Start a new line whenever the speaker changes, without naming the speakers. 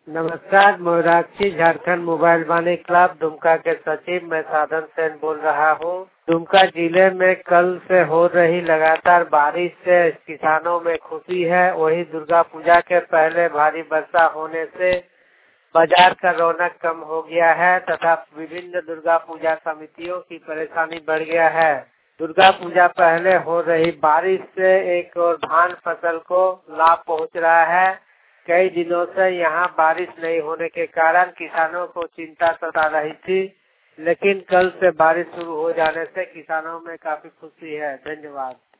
नमस्कार, Morakshi Jharkhand mobile Vani club Dumka के सचिव मैं साधन सेन बोल रहा हूँ। दुमका जिले में कल से हो रही लगातार बारिश से किसानों में खुशी है। वही दुर्गा पूजा के पहले भारी वर्षा होने से बाजार का रौनक कम हो गया है तथा विभिन्न दुर्गा पूजा समितियों की परेशानी बढ़ गया है। दुर्गा पूजा पहले हो रही बारिश से एक और धान फसल को लाभ पहुंच रहा है। कई दिनों से यहाँ बारिश नहीं होने के कारण किसानों को चिंता सता रही थी, लेकिन कल से बारिश शुरू हो जाने से किसानों में काफी खुशी है। धन्यवाद।